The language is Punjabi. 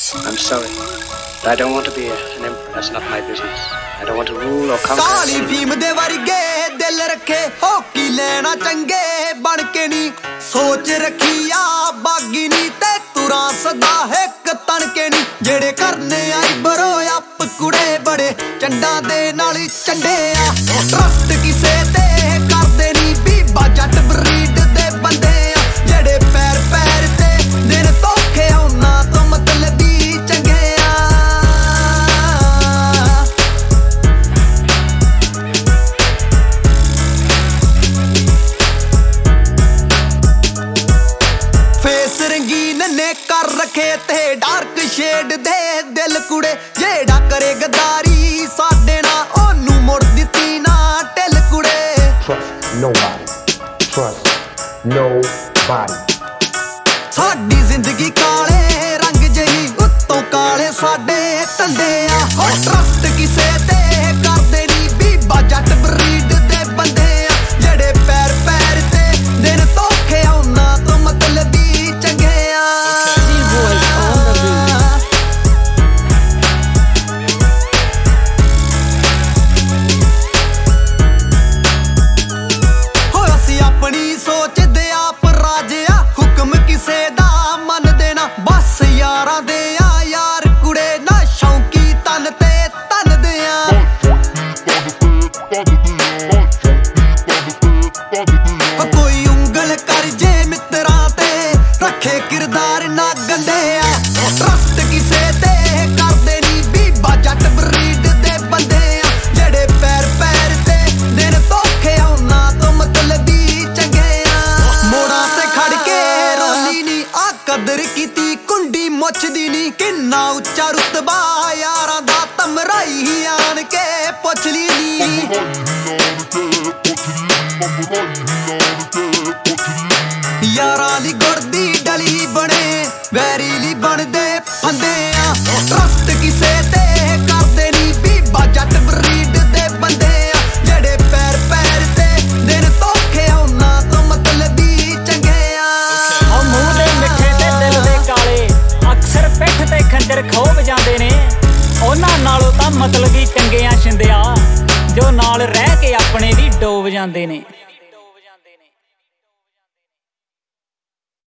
I'm sorry, but I don't want to be an emperor. That's not my business. I don't want to rule or conquer. ਕਾਲੀ ਭੀਮ ਦੇ ਵਰਗੇ ਦਿਲ ਰੱਖੇ ਹੋਕੀ ਲੈਣਾ ਚੰਗੇ ਬਣ ਕੇ ਨੀ ਸੋਚ ਰੱਖੀ ਆ ਬਾਗੀ ਨੀ ਤੇ ਤੁਰਾਂ ਸਦਾ ਇੱਕ ਤਣ ਕੇ ਨੀ ਜਿਹੜੇ ਕਰਨੇ ਆਈ ਬਰੋ ਅੱਪ ਕੁੜੇ ਬੜੇ ਚੰਡਾਂ ਦੇ ਨਾਲ ਚੰਡੇ ਆ ਟਰਸਟ ਕਿਸੇ ਤੇ ਕਰਦੇ ਨੀ ਬੀਬਾ ਜੱਟ ਬਰੀਡ ਦੇ ਬੰਦੇ ਆ ਜਿਹੜੇ ਪੈਰ ਪੈਰ ਤੇ ਦਿਨ ਧੋਖੇ ਉਹਨਾਂ ਤੋਂ ਮਤਲਬੀ ਚੰਗੇ ਆ ਫੇਸ ਰੰਗੀਨ ਨੇ ਕਰ ਰੱਖੇ ਤੇ ਡਾਰਕ ਸ਼ੇਡ ਦੇ ਦਿਲ ਕੁੜੇ ਜਿਹੜਾ ਕਰੇ ਗਦਾਰੀ ਸਾਡੇ ਨਾਲ ਉਹਨੂੰ ਮੁੜ ਦਿੱਤੀ ਨਾ ਢਿੱਲ ਕੁੜੇ Trust nobody. ਸਾਡੀ ਜ਼ਿੰਦਗੀ ਕਾਲੇ ਰੰਗ ਜਿਹੀ ਉੱਤੋਂ ਕਾਲੇ ਸਾਡੇ ਧੰਦੇ ਆ ਹੋ ਟਰਸਟ ਕਿਸੇ ਤੇ ਕਰਦੇ ਨੀ ਬੀਬਾ ਜੱਟ ਬਰੀਡ ਦੇ ਬੰਦੇ ਆ ਜਿਹੜੇ ਪੈਰ ਪੈਰ ਤੇ ਦਿਨ ਧੋਖੇ ਉਹਨਾਂ ਤੋਂ ਮਤਲਬੀ ਚੰਗੇ ਆ ਹੋ ਅਸੀਂ ਆਪਣੀ ਸੋਚਦੇ ਆਪ ਰਾਜਿਆ ਹੁਕਮ ਕਿਸੇ ਦਾ ਮੰਨਦੇ ਨਾ ਬਸ ਯਾਰਾਂ ਦੇ ਆ ਯਾਰ ਕੁੜੇ ਨਾ ਸ਼ੌਂਕੀ ਤਨ ਤੇ ਤਨਦੇ ਆ ਕੋਈ ਉਂਗਲ ਕਰ ਜੇ ਮਿੱਤਰਾਂ ਤੇ ਰੱਖੇ ਕਿਰਦਾਰ ਨਾ ਗੰਦੇ ਆ ਟਰਸਟ ਕਿਸੇ ਤੇ ਕਰਦੇ ਨੀ ਬੀਬਾ ਜੱਟ ਬਰੀਡ ਦੇ ਬੰਦੇ ਆ ਜਿਹੜੇ ਪੈਰ ਪੈਰ ਤੇ ਦਿਨ ਧੋਖੇ ਉਹਨਾਂ ਤੋਂ ਮਤਲਬੀ ਚੰਗੇ ਆ ਮੋੜਾਂ ਤੇ ਖੜ ਕੇ ਰੋਲੀ ਨੀ ਆ ਕਦਰ ਕੀਤੀ ਕੁੰਡੀ ਮੁੱਛਦੀ ਨੀ ਕਿੰਨਾ ਉੱਚਾ ਰੁਤਬਾ ਯਾਰਾਂ ਦਾ ਤਮਰਾਈ ਹੀ ਆਣ ਕੇ ਪੁੱਛ ਲਈ ਨੀ ਯਾਰਾਂ ਦੀ ਗੁਰਦੀ ਡਲੀ ਬਣੇ ਵੈਰੀ ਲਈ ਬਣਦੇ ਫੰਦੇ ਆ ਟਰਸਟ ਕਿਸੇ ਤੇ ਕਰਦੇ ਨੀ ਬੀਬਾ ਜੱਟ ਬਰੀਡ ਦੇ ਬੰਦੇ ਆ ਜਿਹੜੇ ਪੈਰ ਪੈਰ ਤੇ ਦਿਨ ਧੋਖੇ ਉਹਨਾਂ ਤੋਂ ਮਤਲਬੀ ਚੰਗੇ ਆ ਉਹ ਮੂੰਹ ਦੇ ਮਿੱਠੇ ਤੇ ਦਿਲ ਦੇ ਕਾਲੇ ਅਕਸਰ ਪਿੱਠ ਤੇ ਖੰਜਰ ਖੋਬ ਜਾਂਦੇ ਨੇ ਉਹਨਾਂ ਨਾਲੋਂ ਤਾਂ ਮਤਲਬੀ ਚੰਗੇ ਆ ਸ਼ਿੰਦਿਆ ਜੋ ਨਾਲ ਰਹਿ ਕੇ ਆਪਣੇ ਵੀ ਡੋਬ ਜਾਂਦੇ ਨੇ।